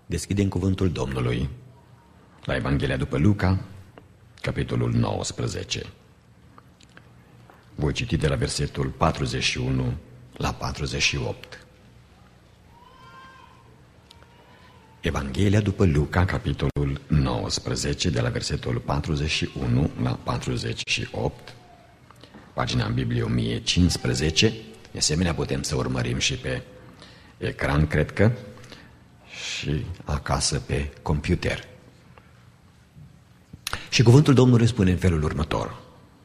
Deschidem cuvântul Domnului la Evanghelia după Luca, capitolul 19. Voi citi de la versetul 41 la 48. Evanghelia după Luca, capitolul 19, de la versetul 41 la 48, pagina în Biblie 1015. De asemenea, putem să urmărim și pe ecran, cred că, și acasă pe computer. Și cuvântul Domnului spune în felul următor: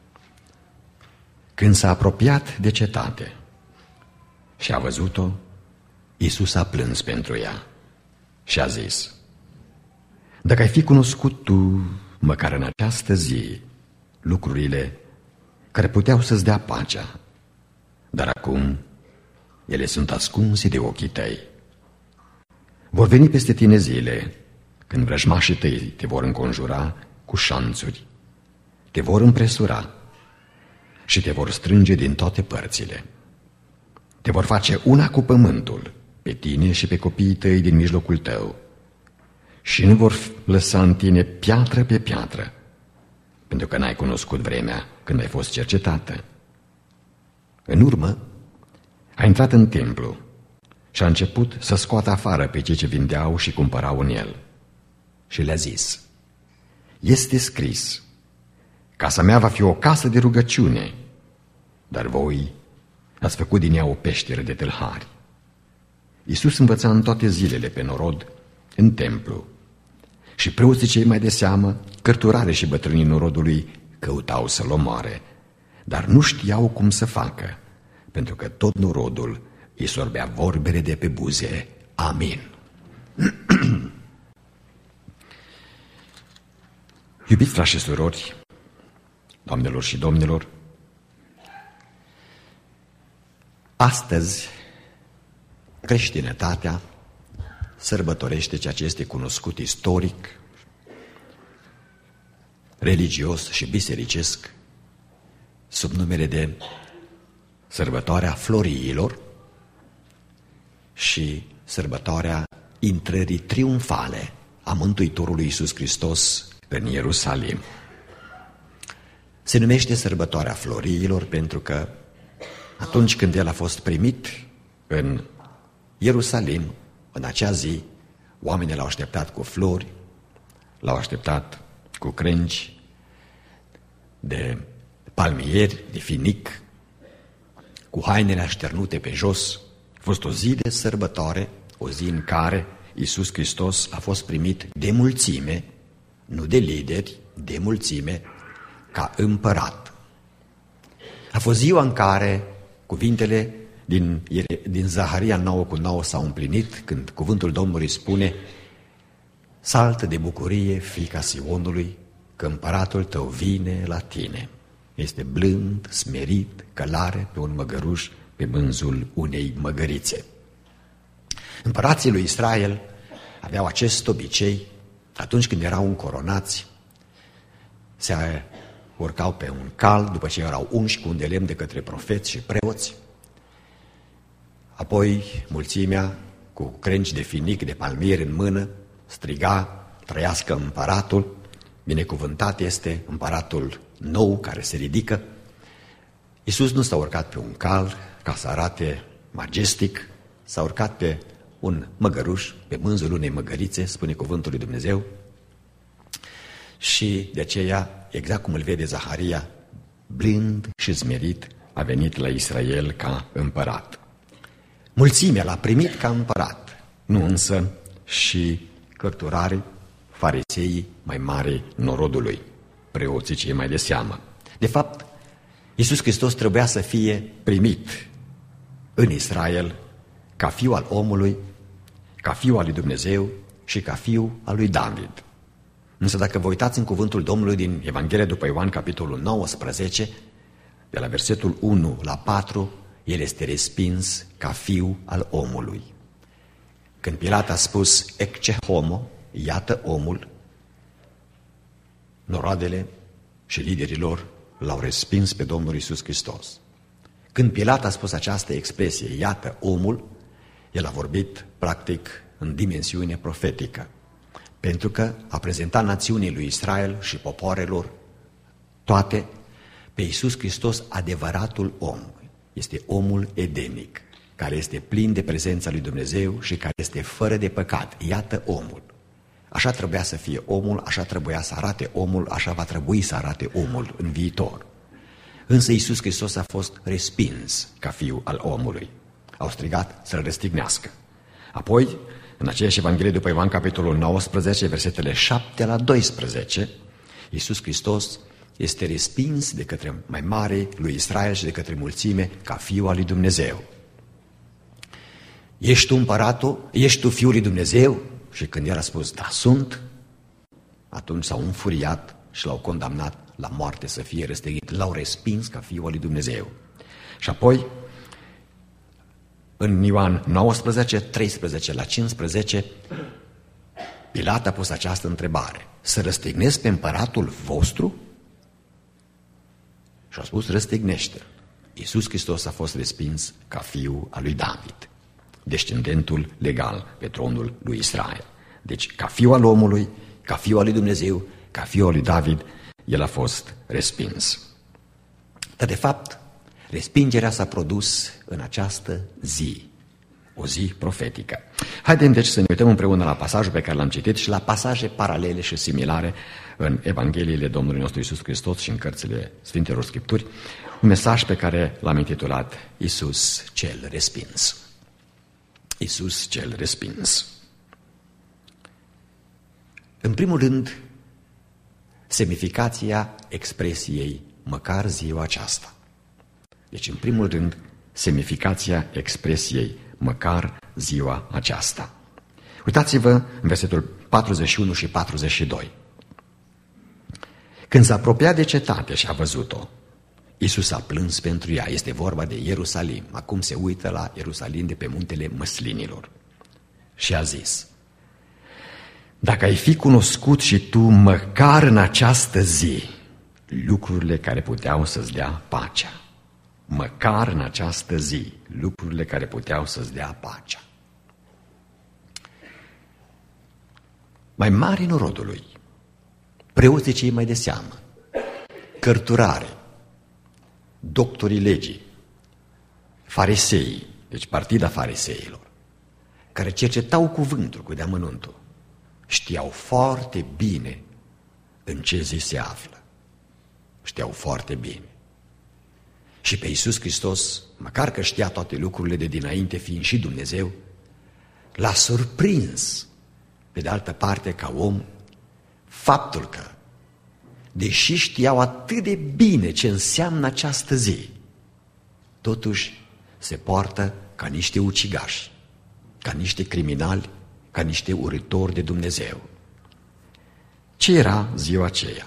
când s-a apropiat de cetate și a văzut-o, Iisus a plâns pentru ea și a zis: dacă ai fi cunoscut tu, măcar în această zi, lucrurile care puteau să-ți dea pacea, dar acum ele sunt ascunse de ochii tăi. Vor veni peste tine zile când vrăjmașii tăi te vor înconjura cu șanțuri, te vor împresura și te vor strânge din toate părțile. Te vor face una cu pământul, pe tine și pe copiii tăi din mijlocul tău, și nu vor lăsa în tine piatră pe piatră, pentru că n-ai cunoscut vremea când ai fost cercetată. În urmă, a intrat în templu și a început să scoată afară pe cei ce vindeau și cumpărau în el. Și le-a zis: este scris, casa mea va fi o casă de rugăciune, dar voi ați făcut din ea o peșteră de tâlhari. Iisus învăța în toate zilele pe norod în templu și preoții cei mai de seamă, cărturare și bătrânii norodului, căutau să-l omoare, dar nu știau cum să facă, pentru că tot norodul îi sorbea vorbele de pe buze. Amin. Iubiți frați și surori, doamnelor și domnilor, astăzi creștinătatea sărbătorește ceea ce este cunoscut istoric, religios și bisericesc sub numele de sărbătoarea Floriilor și sărbătoarea intrării triumfale a Mântuitorului Iisus Hristos în Ierusalim. Se numește sărbătoarea Floriilor pentru că atunci când El a fost primit în Ierusalim, în acea zi, oamenii l-au așteptat cu flori, l-au așteptat cu crengi de palmieri, de finic, cu hainele așternute pe jos. A fost o zi de sărbătoare, o zi în care Iisus Hristos a fost primit de mulțime, nu de lideri, de mulțime, ca împărat. A fost ziua în care cuvintele din Zaharia 9:9 s-au împlinit, când cuvântul Domnului spune: saltă de bucurie, fiica Sionului, că împăratul tău vine la tine. Este blând, smerit, călare pe un măgăruș, pe mânzul unei măgărițe. Împărații lui Israel aveau acest obicei: atunci când erau încoronați, se urcau pe un cal, după ce erau unși cu un de lemn de către profeți și preoți. Apoi mulțimea, cu crengi de finic, de palmieri în mână, striga: trăiască împăratul, binecuvântat este împăratul nou care se ridică. Iisus nu s-a urcat pe un cal ca să arate majestic, s-a urcat pe un măgăruș, pe mânzul unei măgărițe, spune cuvântul lui Dumnezeu. Și de aceea, exact cum îl vede Zaharia, blând și smerit, a venit la Israel ca împărat. Mulțimea l-a primit ca împărat, nu însă și cărturarii, fariseii mai mari norodului, preoții cei mai de seamă. De fapt, Iisus Hristos trebuia să fie primit în Israel ca fiu al omului, ca fiu al lui Dumnezeu și ca fiu al lui David. Însă dacă vă uitați în cuvântul Domnului din Evanghelia după Ioan, capitolul 19, de la versetul 1 la 4, El este respins ca fiu al omului. Când Pilat a spus ecce homo, iată omul, noroadele și liderii lor l-au respins pe Domnul Iisus Hristos. Când Pilat a spus această expresie, iată omul, el a vorbit practic în dimensiune profetică, pentru că a prezentat națiunii lui Israel și popoarelor toate pe Iisus Hristos, adevăratul om. Este omul edenic, care este plin de prezența lui Dumnezeu și care este fără de păcat. Iată omul. Așa trebuia să fie omul, așa trebuia să arate omul, așa va trebui să arate omul în viitor. Însă Iisus Hristos a fost respins ca fiu al omului. Au strigat să-l răstignească. Apoi, în aceeași Evanghelie după Ioan, capitolul 19, versetele 7 la 12, Iisus Hristos este respins de către mai mare lui Israel și de către mulțime ca fiul al lui Dumnezeu. Ești tu împăratul? Ești tu fiul lui Dumnezeu? Și când el a spus, da, sunt, atunci s-au înfuriat și l-au condamnat la moarte să fie răstignit. L-au respins ca fiul al lui Dumnezeu. Și apoi, în Ioan 19, 13 la 15, Pilat a pus această întrebare: să răstignesc pe împăratul vostru? Și a spus, răstignește-l. Iisus Hristos a fost respins ca fiul al lui David, descendentul legal pe tronul lui Israel. Deci, ca fiul al omului, ca fiul al lui Dumnezeu, ca fiul al lui David, el a fost respins. Dar, de fapt, respingerea s-a produs în această zi, o zi profetică. Haideți, deci, să ne uităm împreună la pasajul pe care l-am citit și la pasaje paralele și similare în Evangheliile Domnului nostru Iisus Hristos și în cărțile Sfintelor Scripturi, un mesaj pe care l-am intitulat Iisus cel respins. Iisus cel respins. În primul rând, semnificația expresiei măcar ziua aceasta. Deci, în primul rând, semnificația expresiei măcar ziua aceasta. Uitați-vă în versetul 41 și 42. Când s-a apropiat de cetate și a văzut-o, Iisus a plâns pentru ea. Este vorba de Ierusalim. Acum se uită la Ierusalim de pe muntele Măslinilor. Și a zis: dacă ai fi cunoscut și tu măcar în această zi lucrurile care puteau să-ți dea pacea. Măcar în această zi lucrurile care puteau să-ți dea pacea. Mai mari norodului, preoții cei mai de seamă, cărturare, doctorii legii, fariseii, deci partida fariseilor, care cercetau cuvântul cu deamănuntul, știau foarte bine în ce zi se află. Știau foarte bine. Și pe Iisus Hristos, măcar că știa toate lucrurile de dinainte, fiind și Dumnezeu, l-a surprins, pe de altă parte, ca om, faptul că, deși știau atât de bine ce înseamnă această zi, totuși se poartă ca niște ucigași, ca niște criminali, ca niște urâtori de Dumnezeu. Ce era ziua aceea?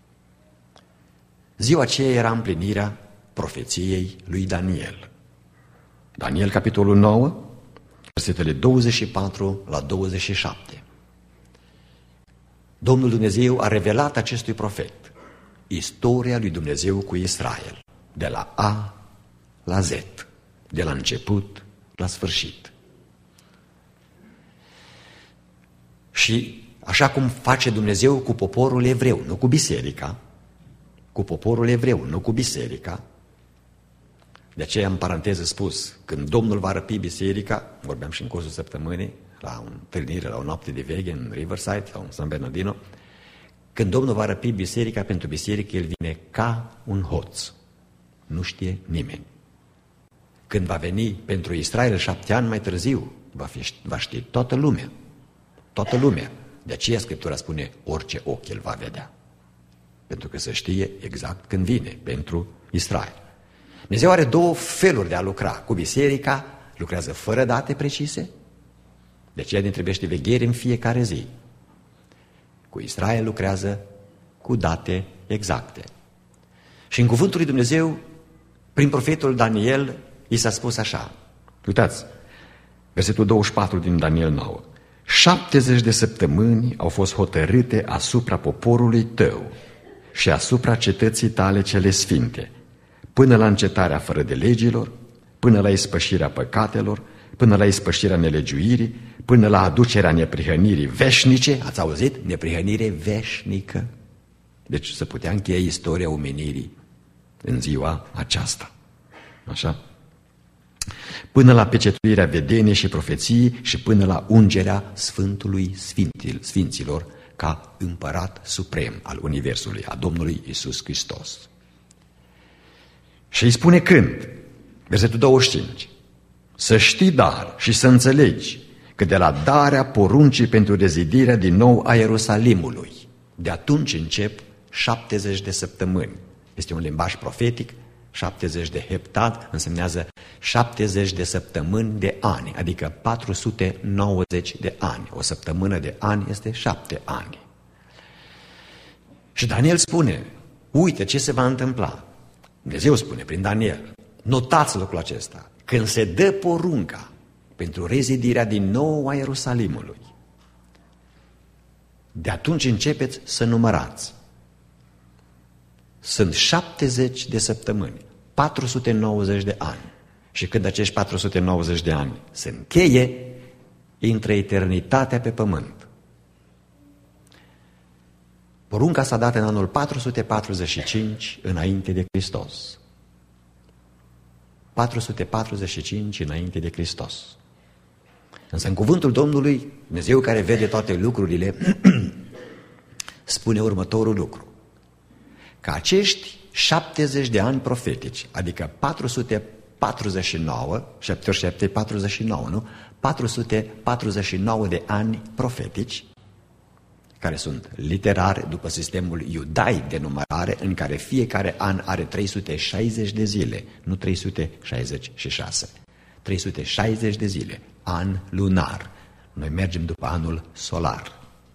Ziua aceea era împlinirea profeției lui Daniel. Daniel, capitolul 9, versetele 24 la 27. Domnul Dumnezeu a revelat acestui profet istoria lui Dumnezeu cu Israel, de la A la Z, de la început la sfârșit. Și așa cum face Dumnezeu cu poporul evreu, nu cu biserica, cu poporul evreu, nu cu biserica. De aceea, în paranteză spus, când Domnul va răpi biserica, vorbeam și în cursul săptămânii, la o întâlnire, la o noapte de veche în Riverside sau în San Bernardino, când Domnul va răpi biserica, pentru biserică El vine ca un hoț. Nu știe nimeni. Când va veni pentru Israel 7 ani mai târziu, va ști toată lumea. Toată lumea. De aceea Scriptura spune, orice ochi El va vedea. Pentru că se știe exact când vine pentru Israel. Dumnezeu are două feluri de a lucra. Cu biserica lucrează fără date precise, de aceea ne trebuiește veghere în fiecare zi. Cu Israel lucrează cu date exacte. Și în cuvântul lui Dumnezeu, prin profetul Daniel, i s-a spus așa. Uitați, versetul 24 din Daniel 9. 70 de săptămâni au fost hotărâte asupra poporului tău și asupra cetății tale cele sfinte, până la încetarea fără de legilor, până la ispășirea păcatelor, până la ispășirea nelegiuirii, până la aducerea neprihănirii veșnice. Ați auzit? Neprihănire veșnică. Deci se putea încheia istoria omenirii în ziua aceasta. Așa? Până la pecetuirea vedeniei și profeției și până la ungerea Sfântului Sfinților ca împărat suprem al Universului, a Domnului Iisus Hristos. Și îi spune când? Versetul 25. Să știi dar și să înțelegi că de la darea poruncii pentru rezidirea din nou a Ierusalimului, de atunci încep 70 de săptămâni. Este un limbaj profetic, 70 de heptad însemnează 70 de săptămâni de ani, adică 490 de ani. O săptămână de ani este 7 ani. Și Daniel spune, uite ce se va întâmpla. Dumnezeu spune prin Daniel, notați lucrul acesta, când se dă porunca pentru rezidirea din nou a Ierusalimului, de atunci începeți să numărați. Sunt 70 de săptămâni, 490 de ani. Și când acești 490 de ani se încheie, intră eternitatea pe pământ. Porunca s-a dat în anul 445 înainte de Hristos. 445 înainte de Hristos. Însă în cuvântul Domnului, Dumnezeu care vede toate lucrurile, spune următorul lucru. Că acești 70 de ani profetici, adică 449, 749, nu? 449 de ani profetici, care sunt literare după sistemul iudaic de numărare, în care fiecare an are 360 de zile, nu 366. 360 de zile, an lunar. Noi mergem după anul solar.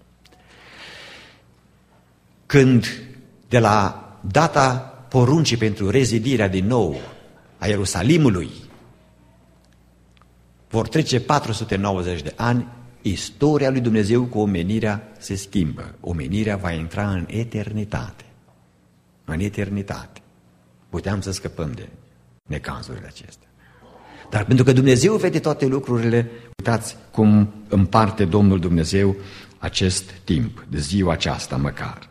Când de la data poruncii pentru rezidirea din nou a Ierusalimului vor trece 490 de ani, istoria lui Dumnezeu cu omenirea se schimbă. Omenirea va intra în eternitate. În eternitate. Puteam să scăpăm de necanzurile acestea. Dar pentru că Dumnezeu vede toate lucrurile, uitați cum împarte Domnul Dumnezeu acest timp, de ziua aceasta măcar.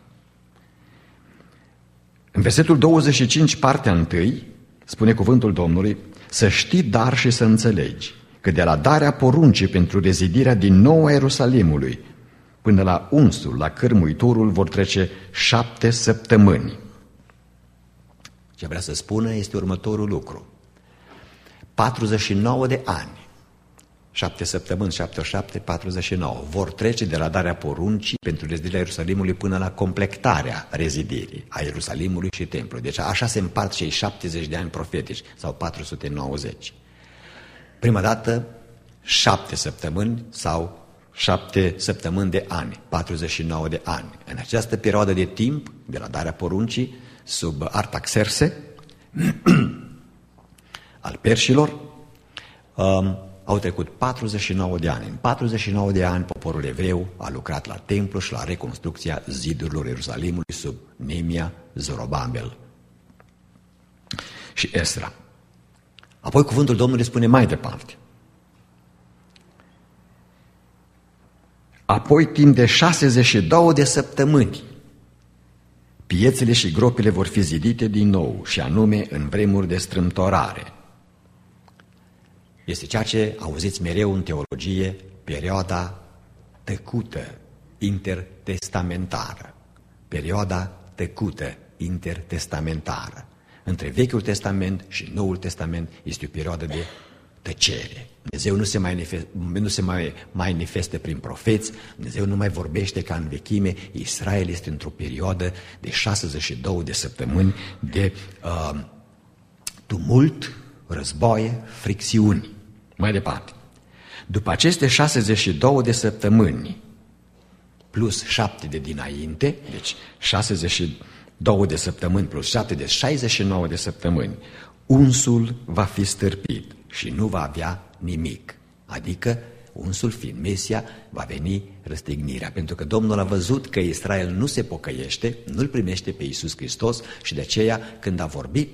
În versetul 25, partea 1, spune cuvântul Domnului, să știi dar și să înțelegi că de la darea poruncii pentru rezidirea din nou a Ierusalimului până la unsul, la cârmuitorul, vor trece 7 săptămâni. Ce vrea să spună este următorul lucru. 49 de ani, 7 săptămâni, 7, 49, vor trece de la darea poruncii pentru rezidirea Ierusalimului până la completarea rezidirii a Ierusalimului și templului. Deci așa se împart cei 70 de ani profetici sau 490. Prima dată 7 săptămâni sau 7 săptămâni de ani, 49 de ani. În această perioadă de timp, de la darea poruncii, sub Artaxerxe, al perșilor, au trecut 49 de ani. În 49 de ani, poporul evreu a lucrat la templu și la reconstrucția zidurilor Ierusalimului sub Neemia, Zorobabel și Esra. Apoi cuvântul Domnului spune mai departe. Apoi, timp de 62 de săptămâni, piețele și gropile vor fi zidite din nou, și anume în vremuri de strâmtorare. Este ceea ce auziți mereu în teologie, perioada tăcută, intertestamentară. Perioada tăcută, intertestamentară. Între Vechiul Testament și Noul Testament este o perioadă de tăcere. Dumnezeu nu se mai manifestă prin profeți, Dumnezeu nu mai vorbește ca în vechime. Israel este într-o perioadă de 62 de săptămâni de tumult, războaie, fricțiuni. Mai departe. După aceste 62 de săptămâni plus 7 de dinainte, deci 62 de săptămâni plus 7 de 69 de săptămâni, unsul va fi stârpit și nu va avea nimic. Adică unsul fiind Mesia, va veni răstignirea. Pentru că Domnul a văzut că Israel nu se pocăiește, nu-L primește pe Iisus Hristos și de aceea când a vorbit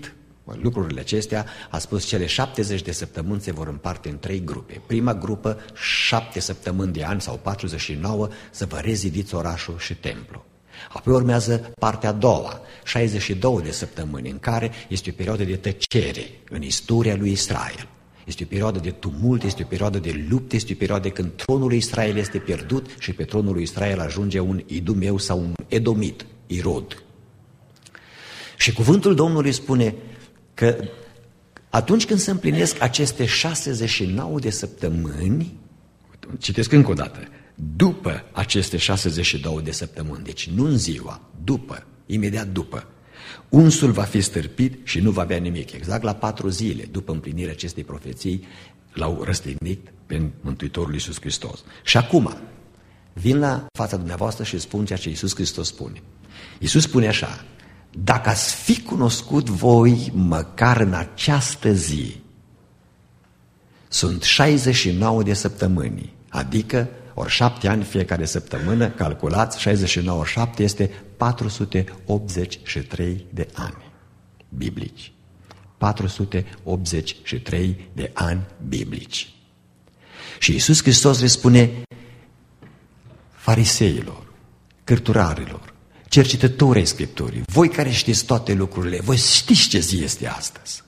lucrurile acestea, a spus cele 70 de săptămâni se vor împarte în 3 grupe. Prima grupă, 7 săptămâni de ani sau 49, să vă rezidiți orașul și templu. Apoi urmează partea a doua, 62 de săptămâni, în care este o perioadă de tăcere în istoria lui Israel. Este o perioadă de tumult, este o perioadă de luptă, este o perioadă când tronul lui Israel este pierdut și pe tronul lui Israel ajunge un idumeu sau un edomit, Irod. Și cuvântul Domnului spune că atunci când se împlinesc aceste 69 de săptămâni, citesc încă o dată, după aceste 62 de săptămâni, deci nu în ziua, după, imediat după, unsul va fi stârpit și nu va avea nimic. Exact la 4 zile după împlinirea acestei profeții l-au răstignit pe Mântuitorul Iisus Hristos. Și acum vin la fața dumneavoastră și spun ceea ce Iisus Hristos spune. Iisus spune așa: dacă ați fi cunoscut voi măcar în această zi, sunt 69 de săptămâni, adică ori 7 ani fiecare săptămână, calculați, 69 ori 7 este 483 de ani biblici. 483 de ani biblici. Și Iisus Hristos le spune fariseilor, cărturarilor, cercetătorii Scripturii, voi care știți toate lucrurile, voi știți ce zi este astăzi.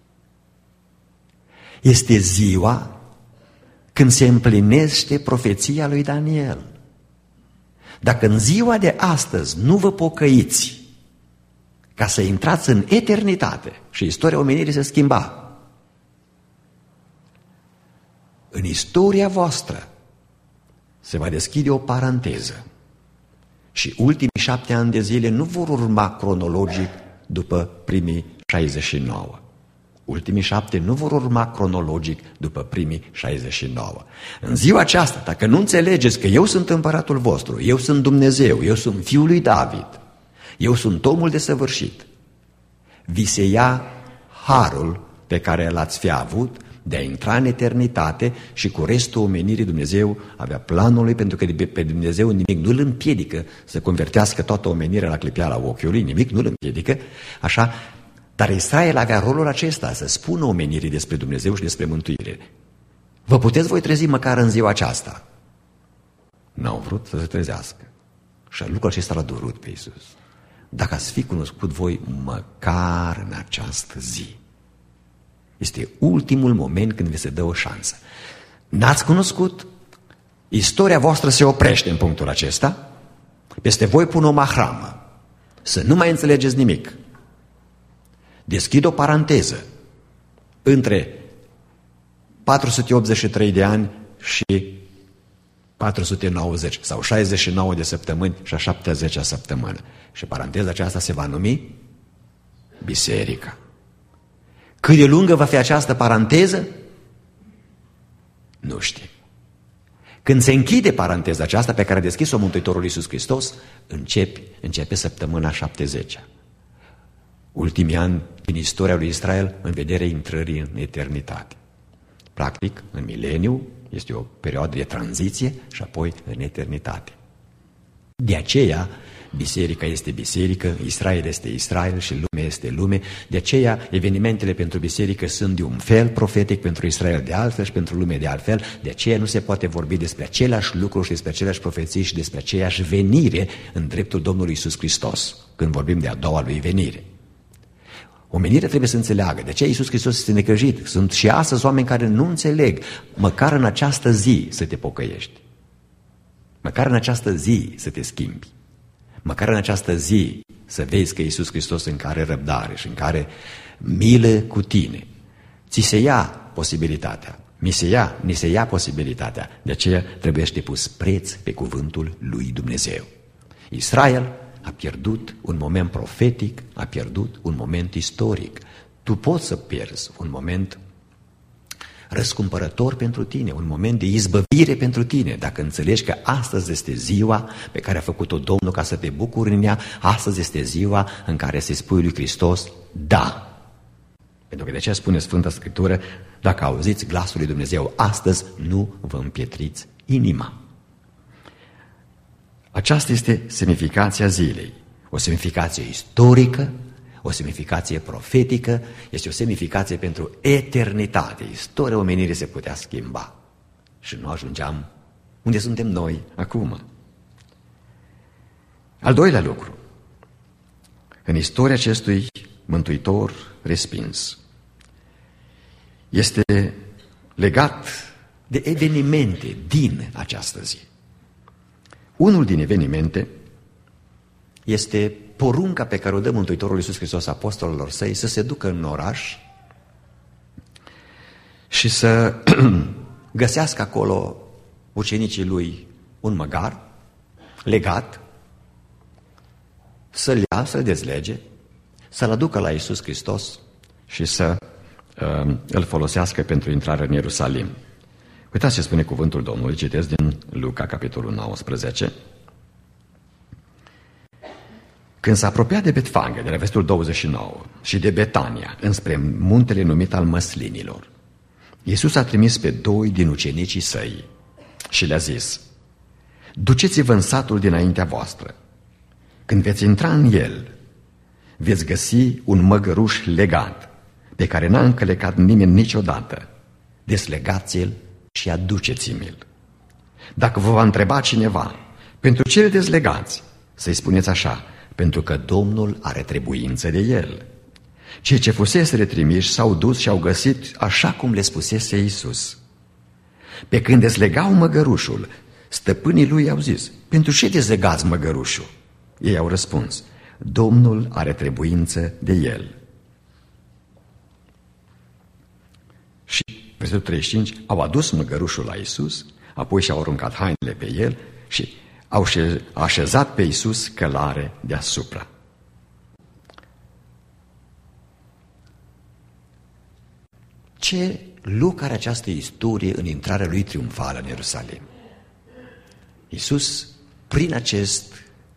Este ziua când se împlinește profeția lui Daniel. Dacă în ziua de astăzi nu vă pocăiți ca să intrați în eternitate, și istoria omenirii se schimba, în istoria voastră se va deschide o paranteză și ultimii 7 ani de zile nu vor urma cronologic după primii 69. Ultimii 7 nu vor urma cronologic după primii 69. În ziua aceasta, dacă nu înțelegeți că eu sunt împăratul vostru, eu sunt Dumnezeu, eu sunt Fiul lui David, eu sunt omul desăvârșit, vi se ia harul pe care l-ați fi avut de a intra în eternitate și cu restul omenirii Dumnezeu avea planul lui, pentru că pe Dumnezeu nimic nu îl împiedică să convertească toată omenirea la clipeala ochiului, nimic nu îl împiedică, așa. Dar Israel avea rolul acesta, să spună omenirii despre Dumnezeu și despre mântuire. Vă puteți voi trezi măcar în ziua aceasta? N-au vrut să se trezească. Și lucrul acesta l-a durut pe Iisus. Dacă ați fi cunoscut voi măcar în această zi. Este ultimul moment când vi se dă o șansă. N-ați cunoscut? Istoria voastră se oprește în punctul acesta. Peste voi pun o mahramă. Să nu mai înțelegeți nimic. Deschid o paranteză între 483 de ani și 490 sau 69 de săptămâni și a 70-a săptămână. Și paranteza aceasta se va numi biserica. Cât de lungă va fi această paranteză? Nu știu. Când se închide paranteza aceasta pe care a deschis-o Mântuitorul Iisus Hristos, începe săptămâna 70-a. Ultimii ani din istoria lui Israel în vederea intrării în eternitate. Practic, în mileniu este o perioadă de tranziție și apoi în eternitate. De aceea, biserica este biserică, Israel este Israel și lumea este lume. De aceea, evenimentele pentru biserică sunt de un fel profetic, pentru Israel de altfel și pentru lume de altfel. De aceea nu se poate vorbi despre aceleași lucruri și despre aceleași profeții și despre aceeași venire în dreptul Domnului Iisus Hristos, când vorbim de a doua lui venire. Omenirea trebuie să înțeleagă. De aceea Iisus Hristos este necăjit. Sunt și astăzi oameni care nu înțeleg. Măcar în această zi să te pocăiești. Măcar în această zi să te schimbi. Măcar în această zi să vezi că Iisus Hristos în care răbdare și în care milă cu tine. Ți se ia posibilitatea. Ni se ia posibilitatea. De aceea trebuie să te pus preț pe cuvântul lui Dumnezeu. Israel a pierdut un moment profetic, a pierdut un moment istoric. Tu poți să pierzi un moment răscumpărător pentru tine, un moment de izbăvire pentru tine, dacă înțelegi că astăzi este ziua pe care a făcut-o Domnul ca să te bucuri în ea, astăzi este ziua în care să-i spui lui Hristos, da. Pentru că de aceea spune Sfânta Scriptură, dacă auziți glasul lui Dumnezeu astăzi, nu vă împietriți inima. Aceasta este semnificația zilei, o semnificație istorică, o semnificație profetică, este o semnificație pentru eternitate. Istoria omenirii se putea schimba și nu ajungeam unde suntem noi acum. Al doilea lucru, în istoria acestui mântuitor respins, este legat de evenimente din această zi. Unul din evenimente este porunca pe care o dă Mântuitorul Iisus Hristos apostolilor săi să se ducă în oraș și să găsească acolo ucenicii lui un măgar legat, să-l ia, să-l dezlege, să-l aducă la Iisus Hristos și să îl folosească pentru intrarea în Ierusalim. Uitați ce spune cuvântul Domnului, citesc din Luca, capitolul 19. Când s-a apropiat de Betfage, de la versetul 29, și de Betania, înspre muntele numit al Măslinilor, Iisus a trimis pe 2 din ucenicii săi și le-a zis: duceți-vă în satul dinaintea voastră. Când veți intra în el, veți găsi un măgăruș legat, pe care n-a încălecat nimeni niciodată. Deslegați-l și aduceți-mi-l. Dacă vă va întreba cineva, pentru ce îl dezlegați, să-i spuneți așa: pentru că Domnul are trebuință de el. Cei ce fusese retrimiși s-au dus și au găsit așa cum le spusese Iisus. Pe când dezlegau măgărușul, stăpânii lui au zis: pentru ce dezlegați măgărușul? Ei au răspuns: Domnul are trebuință de el. Și versetul 35, au adus măgărușul la Iisus, apoi și-au aruncat hainele pe el și au așezat pe Iisus călare deasupra. Ce loc are această istorie în intrarea lui triumfală în Ierusalim? Iisus, prin acest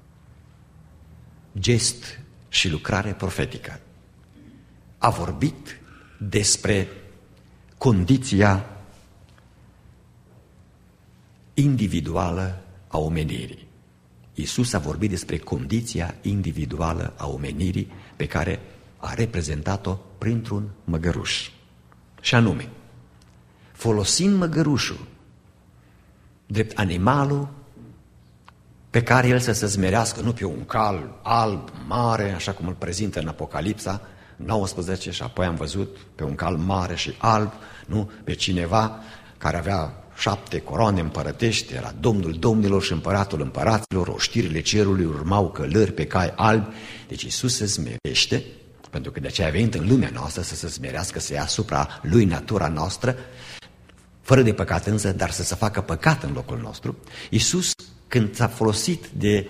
gest și lucrare profetică, a vorbit despre condiția individuală a omenirii. Iisus a vorbit despre condiția individuală a omenirii pe care a reprezentat-o printr-un măgăruș. Și anume, folosind măgărușul drept animalul pe care el să se smerească, nu pe un cal alb, mare, așa cum îl prezintă în Apocalipsa 19, și apoi am văzut pe un cal mare și alb, nu? Pe cineva care avea 7 coroane împărătești, era Domnul domnilor și Împăratul împăraților, oștirile cerului urmau călări pe cai albi. Deci Iisus se smerește, pentru că de aceea a venit în lumea noastră să se smerească, să ia asupra lui natura noastră, fără de păcat însă, dar să se facă păcat în locul nostru. Iisus, când s-a folosit de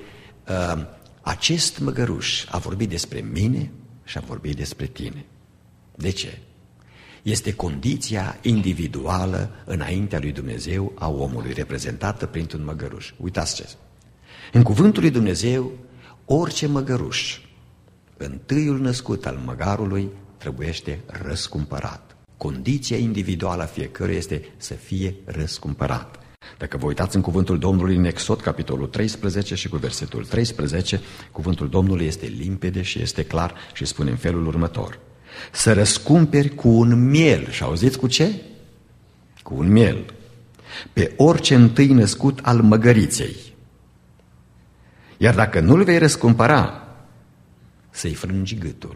acest măgăruș, a vorbit despre mine și a vorbit despre tine. De ce? Este condiția individuală înaintea lui Dumnezeu a omului, reprezentată printr-un măgăruș. Uitați ce. În cuvântul lui Dumnezeu, orice măgăruș, întâiul născut al măgarului, trebuiește răscumpărat. Condiția individuală a fiecăruia este să fie răscumpărat. Dacă vă uitați în cuvântul Domnului în Exod, capitolul 13 și cu versetul 13, cuvântul Domnului este limpede și este clar și spune în felul următor: să răscumperi cu un miel. Și auziți cu ce? Cu un miel. Pe orice întâi născut al măgăriței. Iar dacă nu-l vei răscumpăra, să-i frângi gâtul,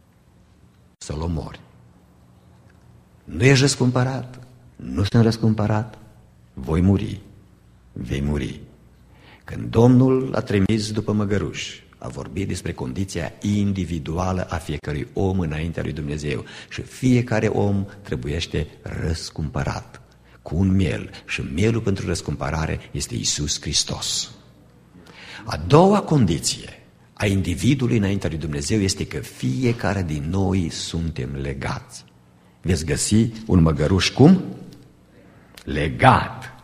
să-l omori. Nu ești răscumpărat, nu sunt răscumpărat, voi muri, vei muri. Când Domnul a trimis după măgăruș, a vorbit despre condiția individuală a fiecărui om înaintea lui Dumnezeu și fiecare om trebuiește răscumpărat cu un miel și mielul pentru răscumpărare este Iisus Hristos. A doua condiție a individului înaintea lui Dumnezeu este că fiecare din noi suntem legați. Veți găsi un măgăruș cum? Legat.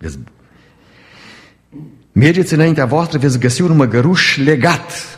Mergeți înaintea voastră, veți găsi un măgăruș legat.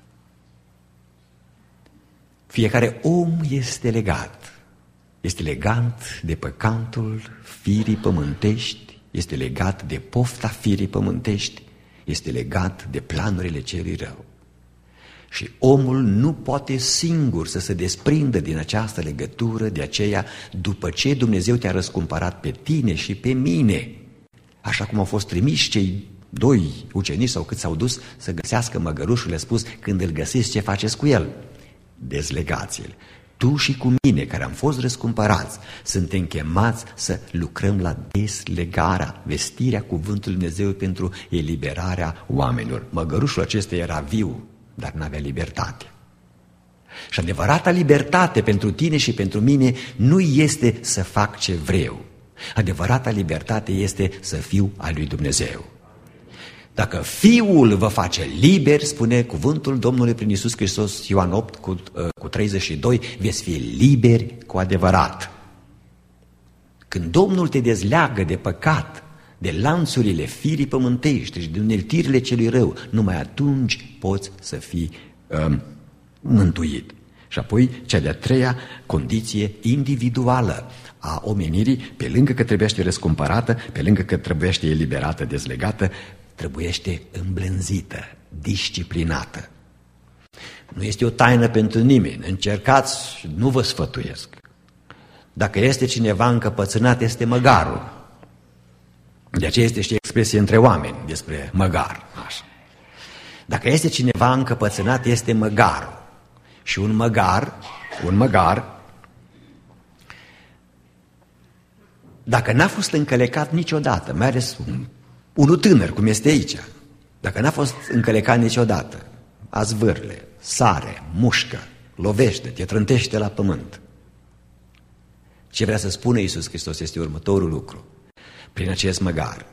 Fiecare om este legat. Este legat de păcatul firii pământești, este legat de pofta firii pământești, este legat de planurile celui rău. Și omul nu poate singur să se desprindă din această legătură, de aceea, după ce Dumnezeu te-a răscumpărat pe tine și pe mine, așa cum au fost trimiși cei 2 ucenici sau cât s-au dus să găsească măgărușul, le-a spus, când îl găsiți, ce faceți cu el? Dezlegați-l. Tu și cu mine, care am fost răscumpărați, suntem chemați să lucrăm la deslegarea, vestirea cuvântului Dumnezeu pentru eliberarea oamenilor. Măgărușul acesta era viu, dar nu avea libertate. Și adevărata libertate pentru tine și pentru mine nu este să fac ce vreau. Adevărata libertate este să fiu al lui Dumnezeu. Dacă Fiul vă face liber, spune cuvântul Domnului prin Iisus Hristos, Ioan 8 cu 32, veți fi liberi cu adevărat. Când Domnul te dezleagă de păcat, de lanțurile firii pământești și de uneltirile celui rău, numai atunci poți să fii mântuit. Și apoi, cea de-a treia condiție individuală a omenirii, pe lângă că trebuiește răscumpărată, pe lângă că trebuiește eliberată, dezlegată, trebuiește îmblânzită, disciplinată. Nu este o taină pentru nimeni. Încercați, nu vă sfătuiesc. Dacă este cineva încăpățânat, este măgarul. De aceea este și expresie între oameni despre măgar. Așa. Dacă este cineva încăpățânat, este măgarul. Și un măgar, dacă n-a fost încălecat niciodată, mai ales unul tânăr, cum este aici, dacă n-a fost încălecat niciodată, azvârle, sare, mușcă, lovește, te trântește la pământ. Ce vrea să spună Iisus Hristos este următorul lucru. Prin acest măgar,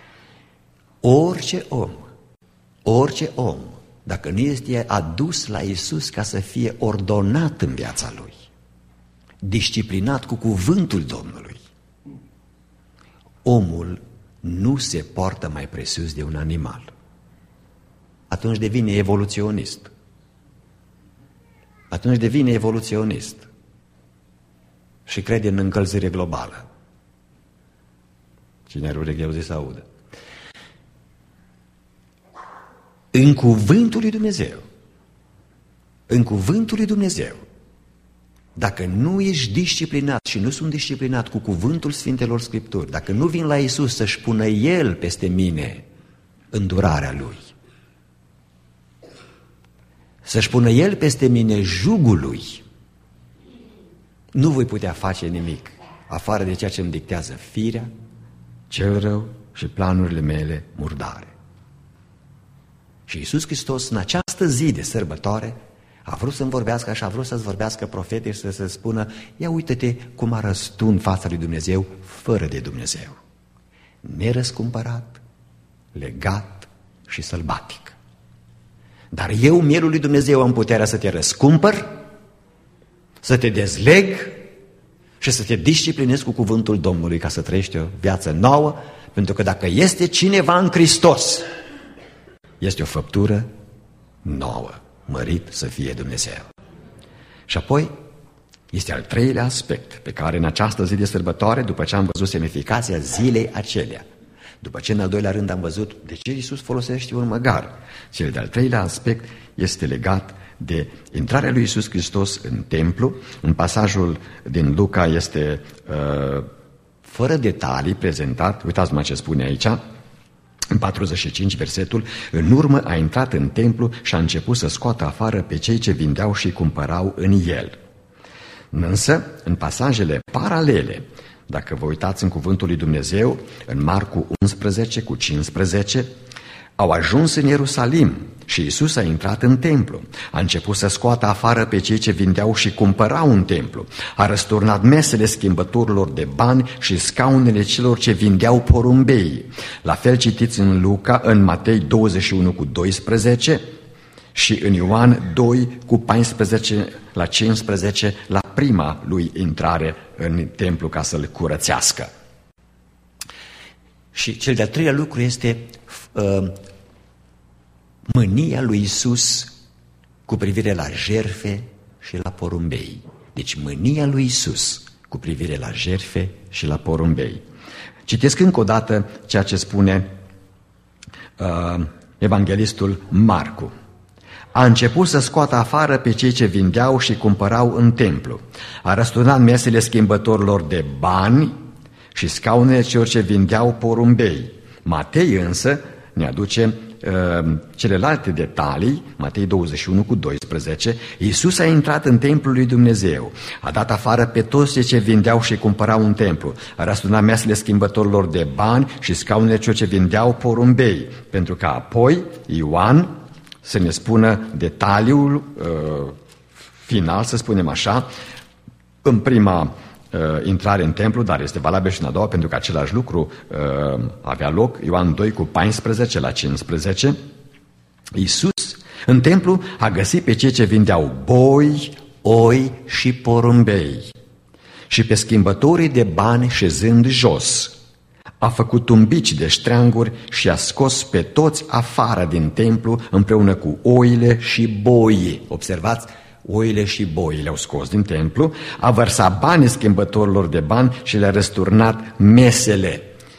orice om, dacă nu este adus la Iisus ca să fie ordonat în viața lui, disciplinat cu cuvântul Domnului, omul nu se poartă mai presus de un animal. Atunci devine evoluționist. Și crede în încălzire globală. Cine are urechi de auzit să audă. În cuvântul lui Dumnezeu, dacă nu ești disciplinat și nu sunt disciplinat cu cuvântul Sfintelor Scripturi, dacă nu vin la Iisus să-și pună El peste mine îndurarea Lui, să-și pună El peste mine jugul Lui, nu voi putea face nimic afară de ceea ce îmi dictează firea, cel rău și planurile mele murdare. Și Iisus Hristos, în această zi de sărbătoare, a vrut să-mi vorbească și a vrut să-ți vorbească profetic și să se spună: ia uite-te cum arăți tu în fața lui Dumnezeu fără de Dumnezeu. Nerăscumpărat, legat și sălbatic. Dar eu, mielul lui Dumnezeu, am puterea să te răscumpăr, să te dezleg și să te disciplinez cu cuvântul Domnului ca să trăiești o viață nouă, pentru că dacă este cineva în Hristos, este o făptură nouă. Mărit să fie Dumnezeu. Și apoi este al treilea aspect pe care în această zi de sărbătoare, după ce am văzut semnificația zilei acelea, după ce în al doilea rând am văzut de ce Iisus folosește un măgar, cel de-al treilea aspect este legat de intrarea lui Iisus Hristos în templu. În pasajul din Luca este fără detalii prezentat, uitați-mă ce spune aici, în 45 versetul: în urmă a intrat în templu și a început să scoată afară pe cei ce vindeau și cumpărau în el. Însă, în pasajele paralele, dacă vă uitați în cuvântul lui Dumnezeu, în Marcu 11 cu 15, au ajuns în Ierusalim și Iisus a intrat în templu. A început să scoată afară pe cei ce vindeau și cumpărau în templu. A răsturnat mesele schimbătorilor de bani și scaunele celor ce vindeau porumbei. La fel citiți în Luca, în Matei 21 cu 12 și în Ioan 2 cu 14 la 15, la prima lui intrare în templu ca să-l curățească. Și cel de-al treilea lucru este mânia lui Iisus cu privire la jertfe și la porumbei. Deci mânia lui Iisus cu privire la jertfe și la porumbei. Citesc încă o dată ceea ce spune evanghelistul Marcu. a început să scoată afară pe cei ce vindeau și cumpărau în templu. A răsturnat mesele schimbătorilor de bani și scaunele celor ce vindeau porumbei. Matei însă ne aduce celelalte detalii, Matei 21:12. Iisus a intrat în templul lui Dumnezeu, a dat afară pe toți cei ce vindeau și cumpărau în templu, a răsturnat mesele schimbătorilor de bani și scaunele celor ce vindeau porumbei, pentru că apoi Ioan să ne spună detaliul final, să spunem așa, în prima intrare în templu, dar este valabil și în a doua, pentru că același lucru avea loc. Ioan 2:14-15. Iisus în templu a găsit pe cei ce vindeau boi, oi și porumbei și pe schimbătorii de bani șezând jos. A făcut un bici de ștreanguri și a scos pe toți afară din templu împreună cu oile și boii. Observați, oile și boii le-au scos din templu, a vărsat banii schimbătorilor de bani și le-a răsturnat mesele.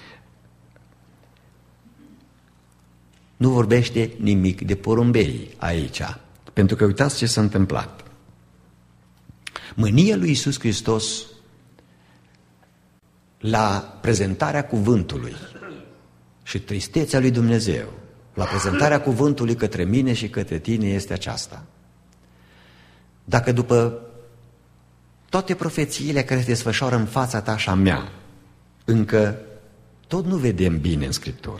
Nu vorbește nimic de porumbei aici, pentru că uitați ce s-a întâmplat. Mânia lui Iisus Hristos la prezentarea cuvântului și tristețea lui Dumnezeu la prezentarea cuvântului către mine și către tine este aceasta. Dacă după toate profețiile care se desfășoară în fața ta și a mea, încă tot nu vedem bine în Scriptură,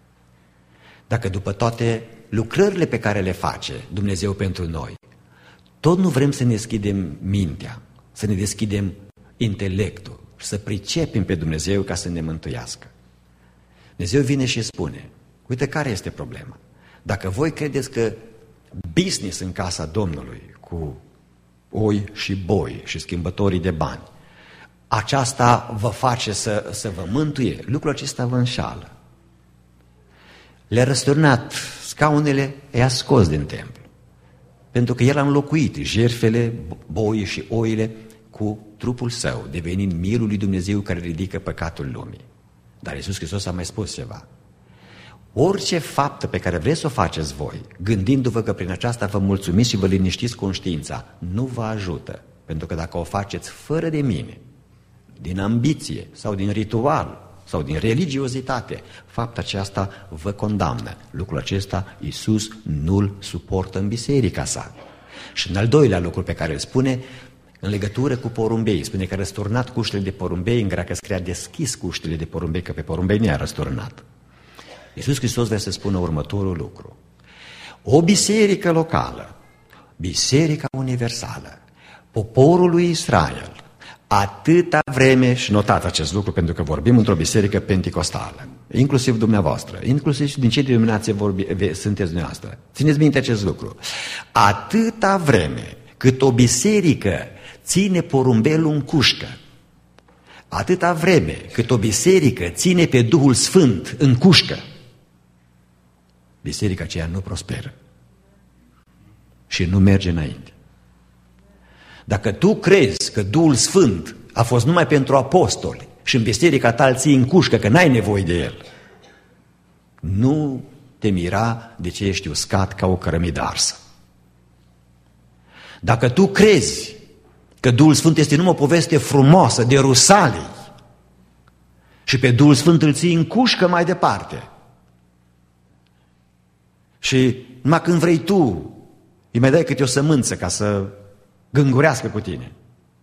dacă după toate lucrările pe care le face Dumnezeu pentru noi, tot nu vrem să ne deschidem mintea, să ne deschidem intelectul, să pricepem pe Dumnezeu ca să ne mântuiască. Dumnezeu vine și spune, uite care este problema. Dacă voi credeți că business în casa Domnului cu oi și boi și schimbătorii de bani, aceasta vă face să vă mântuie, lucrul acesta vă înșală. Le-a răsturnat scaunele, i-a scos din templu, pentru că el a înlocuit jertfele, boii și oile cu trupul său, devenind mielul lui Dumnezeu care ridică păcatul lumii. Dar Iisus Hristos a mai spus ceva. Orice faptă pe care vreți să o faceți voi, gândindu-vă că prin aceasta vă mulțumiți și vă liniștiți conștiința, nu vă ajută. Pentru că dacă o faceți fără de mine, din ambiție sau din ritual sau din religiozitate, fapta aceasta vă condamnă. Lucrul acesta Iisus nu-l suportă în biserica sa. Și în al doilea lucru pe care îl spune, în legătură cu porumbei, spune că a răsturnat cuștile de porumbei, în greacă scrie a deschis cuștile de porumbei, că pe porumbei nu i-a răsturnat. Iisus Hristos vrea să spună următorul lucru. O biserică locală, biserica universală, poporul lui Israel, atâta vreme, și notați acest lucru pentru că vorbim într-o biserică penticostală, inclusiv dumneavoastră, inclusiv din ce denominație sunteți dumneavoastră. Țineți minte acest lucru. Atâta vreme cât o biserică ține porumbelul în cușcă, atâta vreme cât o biserică ține pe Duhul Sfânt în cușcă, biserica aceea nu prosperă și nu merge înainte. Dacă tu crezi că Duhul Sfânt a fost numai pentru apostoli și în biserica ta îl ții în cușcă că n-ai nevoie de el, nu te mira de ce ești uscat ca o cărămidă arsă. Dacă tu crezi că Duhul Sfânt este numai o poveste frumoasă de Rusalii și pe Duhul Sfânt îl ții în cușcă mai departe și numai când vrei tu îi mai dai câte o sămânță ca să gângurească cu tine,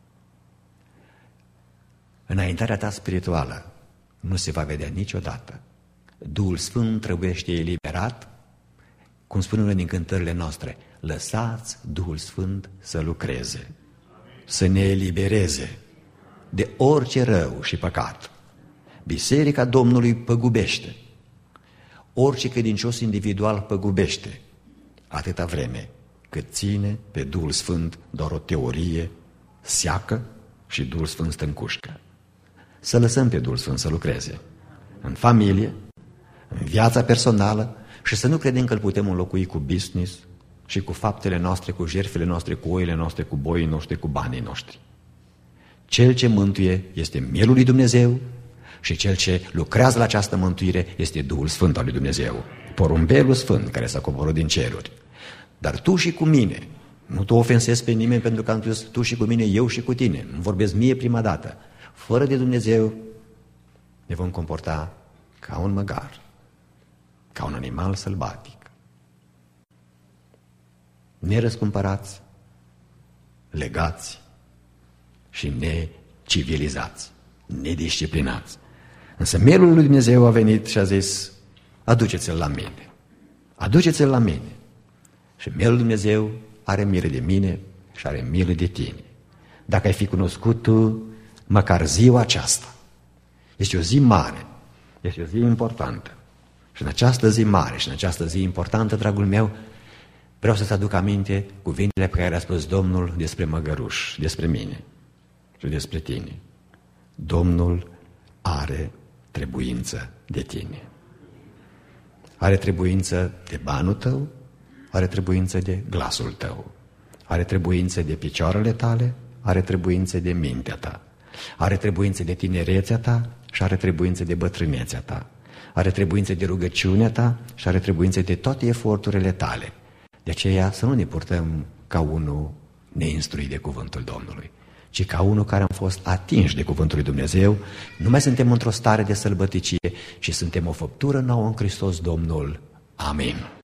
înaintarea ta spirituală nu se va vedea niciodată. Duhul Sfânt trebuiește eliberat, cum spun unele din cântările noastre, lăsați Duhul Sfânt să lucreze, să ne elibereze de orice rău și păcat. Biserica Domnului păgubește, orice credincios individual păgubește, atâta vreme cât ține pe Duhul Sfânt doar o teorie seacă și Duhul Sfânt stă în cușcă. Să lăsăm pe Duhul Sfânt să lucreze în familie, în viața personală și să nu credem că îl putem înlocui cu business și cu faptele noastre, cu jertfele noastre, cu oile noastre, cu boii noștri, cu banii noștri. Cel ce mântuie este mielul lui Dumnezeu și cel ce lucrează la această mântuire este Duhul Sfânt al lui Dumnezeu, porumbelul sfânt care s-a coborât din ceruri. dar tu și cu mine. Nu te ofensezi pe nimeni pentru că am spus tu și cu mine, eu și cu tine. Îmi vorbesc mie prima dată. Fără de Dumnezeu ne vom comporta ca un măgar, ca un animal sălbatic. Nerăscumpărați, legați și necivilizați, nedisciplinați. Însă mielul lui Dumnezeu a venit și a zis, aduceți-l la mine, aduceți-l la mine. Și mielul lui Dumnezeu are milă de mine și are milă de tine. Dacă ai fi cunoscut tu măcar ziua aceasta, este o zi mare, este o zi importantă. Și în această zi mare și în această zi importantă, dragul meu, vreau să-ți aduc aminte cuvintele pe care le-a spus Domnul despre măgăruș, despre mine și despre tine. Domnul are trebuință de tine. Are trebuință de banul tău, are trebuință de glasul tău, are trebuință de picioarele tale, are trebuință de mintea ta, are trebuință de tinerețea ta și are trebuință de bătrânețea ta, are trebuință de rugăciunea ta și are trebuință de toate eforturile tale. De aceea să nu ne purtăm ca unul neinstruit de cuvântul Domnului, ci ca unul care am fost atinși de cuvântul lui Dumnezeu. Nu mai suntem într-o stare de sălbăticie, ci suntem o făptură nouă în Hristos Domnul. Amin.